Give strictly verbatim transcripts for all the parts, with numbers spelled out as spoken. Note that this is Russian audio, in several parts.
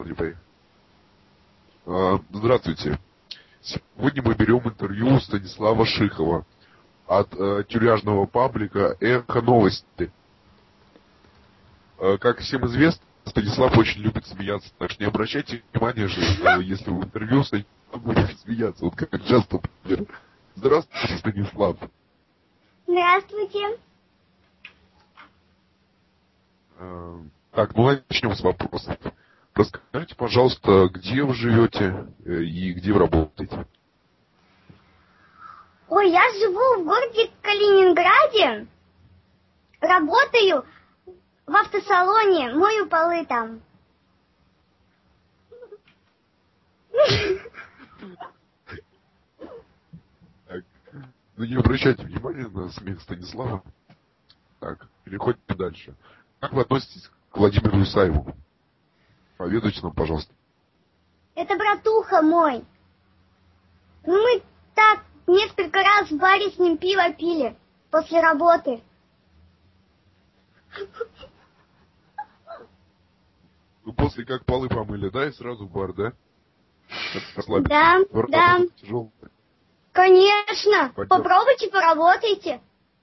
А, Здравствуйте. Сегодня мы берем интервью у Станислава Шихова от э, тюряжного паблика «Эхо Новости». Э, как всем известно, Станислав очень любит смеяться, так что не обращайте внимания, что э, если в интервью Станислав будет смеяться, вот как часто. Здравствуйте, Станислав. Здравствуйте. Э, так, ну начнем с вопросов. Расскажите, пожалуйста, где вы живете э, и где вы работаете? Ой, я живу в городе Калининграде. Работаю в автосалоне, мою полы там. Так, ну не обращайте внимания на смех Станислава. Так, переходим дальше. Как вы относитесь к Владимиру Исаеву? Поведайте нам, пожалуйста. Это братуха мой. Ну, мы так несколько раз в баре с ним пиво пили после работы. Ну, после как полы помыли, да, и сразу в бар, да? Да, да. Тяжелый. Конечно. Пойдем. Попробуйте, поработайте.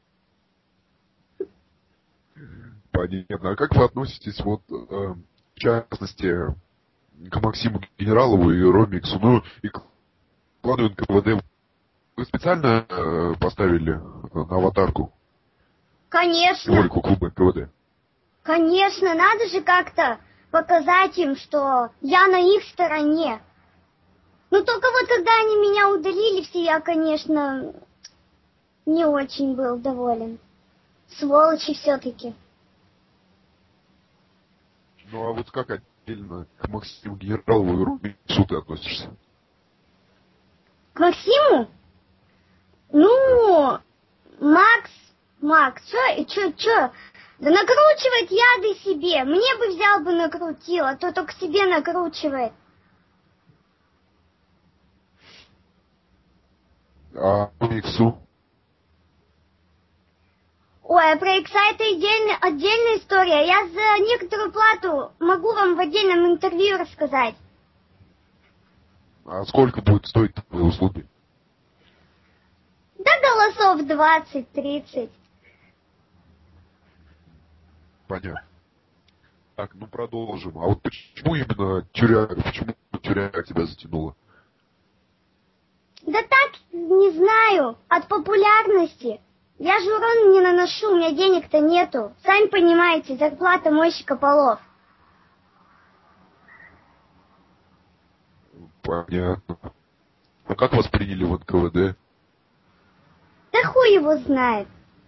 Понятно. А как вы относитесь, вот, э, в частности, к Максиму Генералову и Ромиксу, ну, и к плану эн ка вэ дэ? Вы специально э, поставили на аватарку Конечно. ролику клуба эн ка вэ дэ? Конечно, надо же как-то показать им, что я на их стороне. Ну, только вот когда они меня удалили все, я, конечно, не очень был доволен. Сволочи все-таки. Ну, а вот как отдельно к Максиму Генералову и Ромиксу ты относишься? К Максиму? Ну, Макс, Макс, чё, чё, чё? Да накручивает яды себе. Мне бы взял бы накрутил, а то только себе накручивает. А Ромиксу? Ой, а про Икса это отдельная, отдельная история. Я за некоторую плату могу вам в отдельном интервью рассказать. А сколько будет стоить твои услуги? Да голосов двадцать-тридцать. Понятно. Так, ну продолжим. А вот почему именно тюряга? Почему тюряга тебя затянула? Да так, не знаю, от популярности. Я же урон не наношу, у меня денег-то нету. Сами понимаете, зарплата мойщика полов. Понятно. А как вас приняли в эн ка вэ дэ? Да хуй его знает.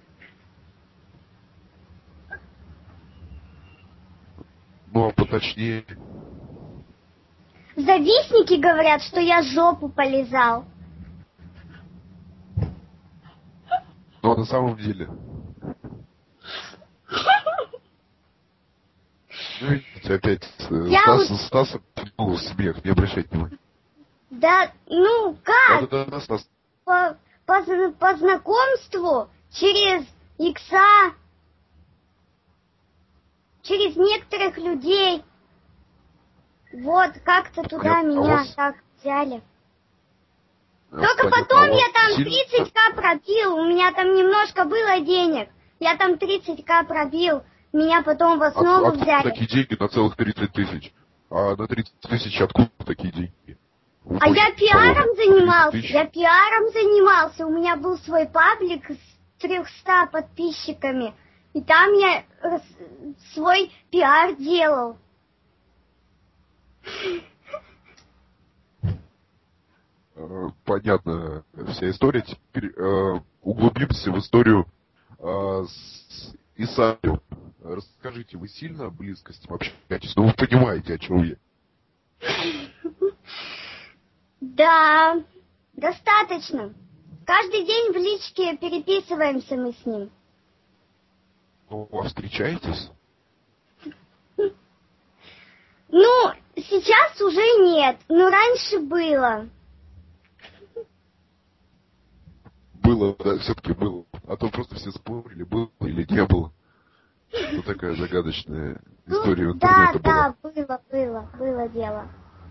Ну, а поточнее. Завистники говорят, что я жопу полизал. Ну, а на самом деле... Ну, видите, опять Я Стас, вот- Стаса тянул смех, не обращайте внимания. Да, ну как? Да-да-да, Стас. По, по, зна- по знакомству через Икса, через некоторых людей. Вот, как-то туда Понятно. А у меня вас- так взяли. А, Только понятно. потом А у вас я там сильно- тридцать ка пробил, у меня там немножко было денег. Я там тридцать ка пробил, меня потом в От- основу откуда взяли. такие деньги на целых тридцать тысяч? А на тридцать тысяч откуда такие деньги? У А я мужчин пиаром положено занимался, тридцать тысяч. я пиаром занимался. У меня был свой паблик с трехстами подписчиками. И там я рас- свой пиар делал. Э, Понятно вся история. Теперь э, углубимся в историю э, с Исаевым. Расскажите, вы сильно близко с ним общаетесь? Ну, вы понимаете, о чем я. Да, достаточно. Каждый день в личке переписываемся мы с ним. Ну, а встречаетесь? Ну, сейчас уже нет, но раньше было. Было, да, все-таки было. А то просто все спорили, было или не было. Ну, такая загадочная Ну, история да, интернета да, была. было, было, было дело.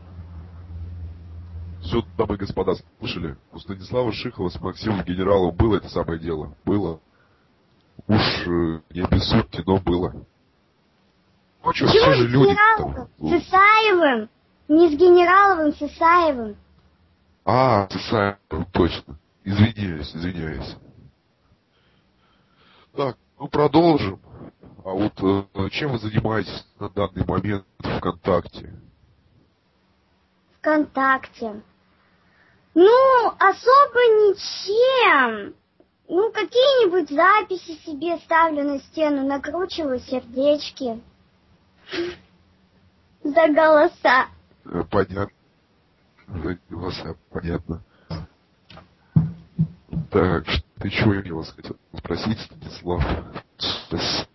Все, дамы и господа, слышали? У Станислава Шихова с Максимом Генераловым было это самое дело. Было. Уж э, не обессудьте, но было. Ну что, все Почему же с люди генераловым? там. С Исаевым. Не с генераловым, с Исаевым. А, Исаев, точно. Извиняюсь, извиняюсь. Так, ну продолжим. А вот э, чем вы занимаетесь на данный момент в ВКонтакте? ВКонтакте. Ну, особо ничем. Ну, какие-нибудь записи себе ставлю на стену, накручиваю сердечки. За голоса. Э, Понятно. За голоса, понятно. Так, ш- ты чего я вас хотел спросить, Станислав? С-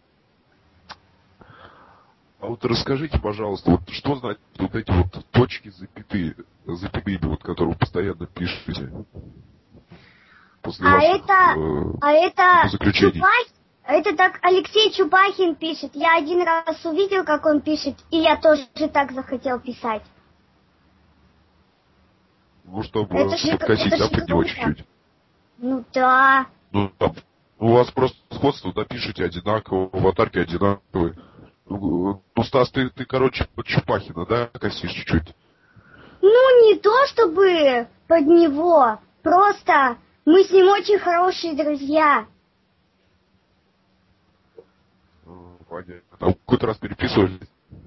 А вот расскажите, пожалуйста, вот что значит вот эти вот точки запятые, запятыми, вот, которые вы постоянно пишете после А ваших это, э, а это заключений? Чупахин, это так Алексей Чупахин пишет. Я один раз увидел, как он пишет, и я тоже так захотел писать. Ну, чтобы Это э, же, подкосить, это да, же под него круто. чуть-чуть. Ну да. Ну, там, у вас просто сходство, да, пишете одинаково, аватарки одинаковые. Ну, ну, Стас, ты, ты, короче, под Чупахина, да, косишь чуть-чуть? Ну, не то чтобы под него, просто мы с ним очень хорошие друзья. Э, Понятно. А какой-то раз переписывались?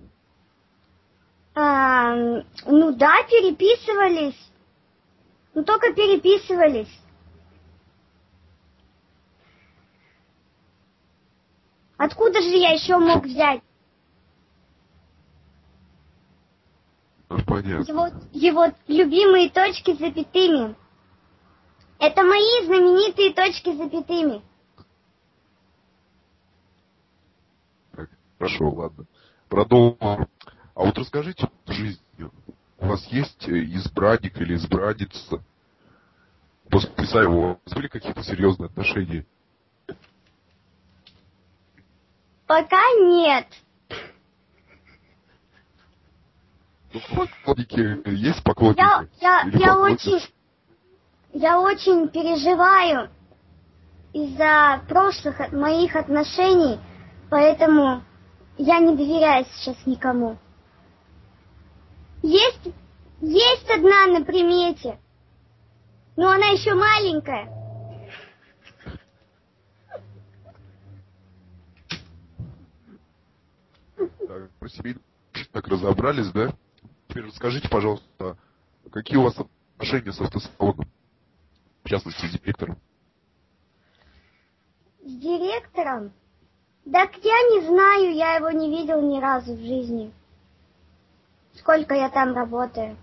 А, ну да, переписывались. Ну, только переписывались. Откуда же я еще мог взять Ну, понятно. его, его любимые точки с запятыми? Это мои знаменитые точки с запятыми. Так, хорошо, ладно. Продолжим. А вот расскажите в жизни, у вас есть э, избранник или избранница? После Исаева у вас были какие-то серьезные отношения? Пока нет. Ну, поклонники, есть поклонники? Я, я, Или я поклонницы? очень, я очень переживаю из-за прошлых от- моих отношений, поэтому я не доверяю сейчас никому. Есть, есть одна на примете, но она еще маленькая. Так, про семейную жизнь так разобрались, да? Теперь расскажите, пожалуйста, какие у вас отношения с автосалоном? В частности, с директором. С директором? Так я не знаю, я его не видел ни разу в жизни. Сколько я там работаю.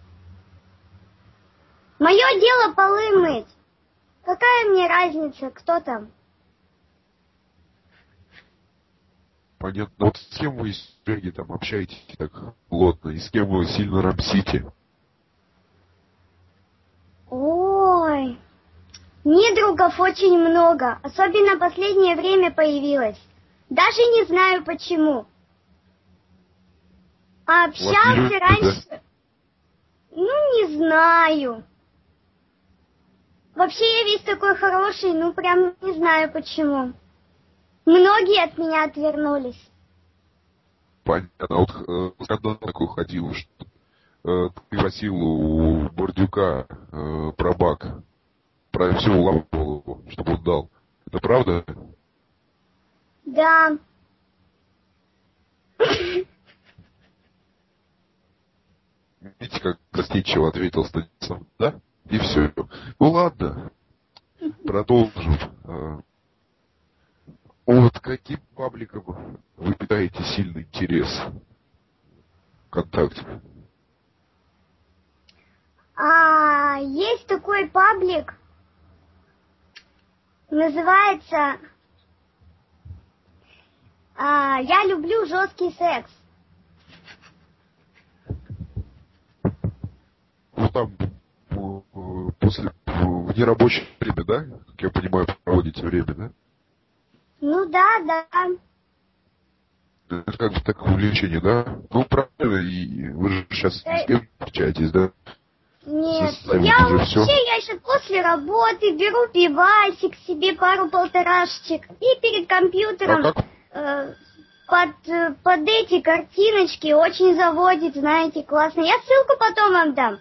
Мое дело полы мыть. Какая мне разница, кто там? Понятно. Вот с кем вы из коллеги там общаетесь так плотно, и с кем вы сильно рамсите? Ой, недругов очень много. Особенно последнее время появилось. Даже не знаю почему. А Вас не общался любят, раньше... да? Ну, не знаю. Вообще я весь такой хороший, ну прям не знаю почему. Многие от меня отвернулись. Понятно. А вот э, скандал такой ходил, что э, ты просил у Бордюка э, пробак, про все уламывал его, чтобы он дал. Это правда? Да. Видите, как застенчиво ответил Станислав, да? И все. Ну ладно, продолжим. А, Вот каким пабликом вы питаете сильный интерес ВКонтакте? А, есть такой паблик, называется а, «Я люблю жесткий секс». Ну там э, после в нерабочее время, да? Как я понимаю, проводите время, да? Ну да, да. Это как бы такое увлечение, да? Ну, правильно, и вы же сейчас Да. с кем встречаетесь, да? Нет, Составим я уже вообще, всё. я еще после работы беру пивасик себе, пару-полторашечек, и перед А компьютером как? э, под, э, под эти картиночки очень заводит, знаете, классно. Я ссылку потом вам дам.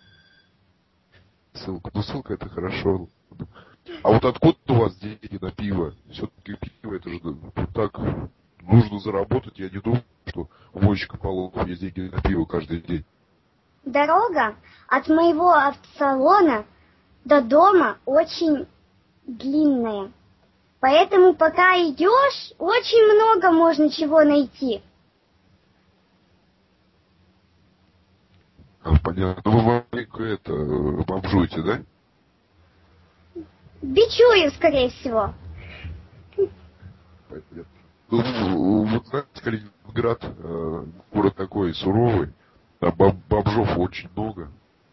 Ссылка. Ну, ссылка это хорошо. А вот откуда у вас деньги на пиво? Все-таки пиво это же ну, так нужно заработать. Я не думаю, что у возчика Павлова есть деньги на пиво каждый день. Дорога от моего автосалона до дома очень длинная. Поэтому пока идешь, очень много можно чего найти. А, понятно. Ну, вы маленько это бомжуете, да? Бичую, скорее всего. Понятно. Ну, вот знаете, Калининград, э, город такой суровый, там бом- бомжов очень много.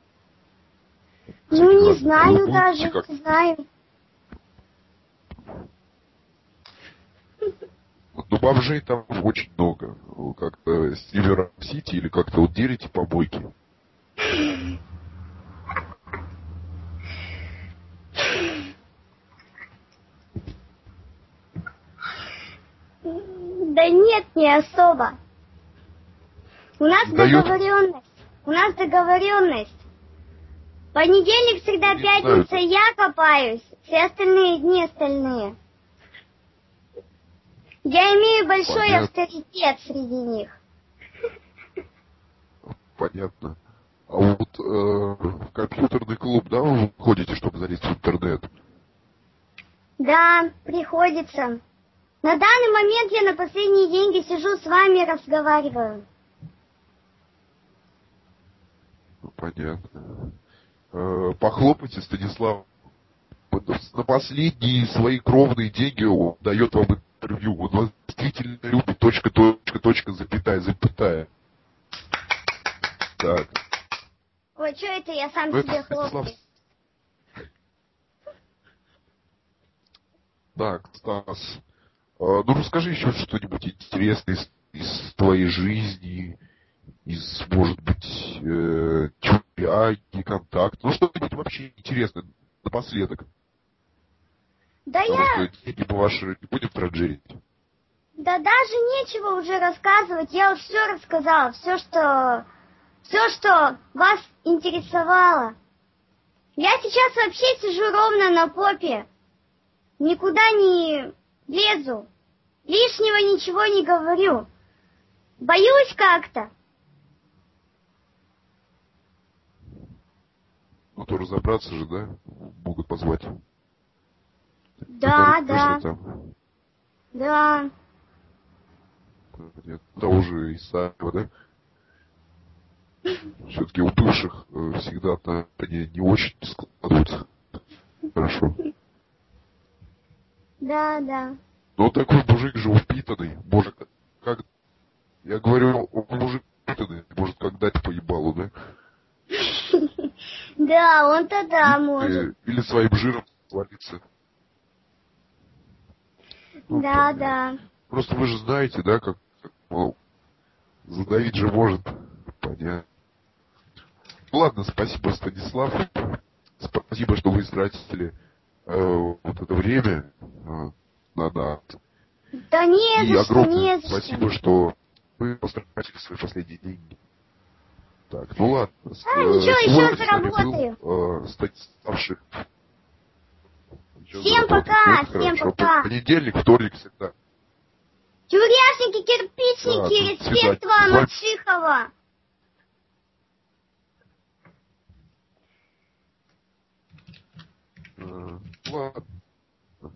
Ну, не Всяких знаю разных даже, лунтиков. не знаю. Ну, бомжей там очень много. Как-то с Сити или как-то вот делите помойки. Да нет, не особо. У нас Не дают? договоренность. У нас договоренность. Понедельник, среда, Не пятница знаю. я копаюсь, все остальные дни остальные. Я имею большой Понятно. авторитет среди них. Понятно. А вот э, в компьютерный клуб, да, вы ходите, чтобы залезть в интернет? Да, приходится. На данный момент я на последние деньги сижу с вами и разговариваю. Ну, понятно. Э, похлопайте, Станислав. Вот на последние свои кровные деньги он дает вам интервью. Он вас действительно любит. Точка, точка, точка, запятая, запятая. Так. Ой, что это я сам Ну, себе это Станислав. хлопаю? Так, Стас. э, ну, расскажи еще что-нибудь интересное из, из твоей жизни, из, может быть, э, тюряги, контакт. Ну, что-нибудь вообще интересное напоследок. Да Потому я... что деньги мы ваши не будем транжирить. Да даже нечего уже рассказывать. Я уже все рассказала. Все, что... Все, что вас интересовало. Я сейчас вообще сижу ровно на попе. Никуда не лезу. Лишнего ничего не говорю. Боюсь как-то. Ну, то разобраться же, да? Могут позвать. Да, Ты да, там, да. нет, того же Исаева, да? Все-таки у бывших э, всегда отношения не очень складываются. Хорошо. Да, да. Но такой мужик же упитанный. Может, как... Я говорю, он мужик упитанный. Может, как дать по ебалу, да? Да, он-то да, Или, может. или своим жиром свалиться. Ну, Да, понятно. да. Просто вы же знаете, да, как, как, мол, задавить же может. Понятно. Ладно, спасибо, Станислав. Спасибо, что вы истратили э, вот это время э, на нас. Да не И за что, огромное не за спасибо, что. что вы потратили свои последние деньги. Так, ну ладно. А, ничего, еще заработаю. Был, э, Станислав Шип. Еще Всем заработаю. пока, Вот, всем хорошо. пока. Понедельник, вторник всегда. Тюряшники, кирпичники, Да, до респект свидания. вам С вами- от Шихова.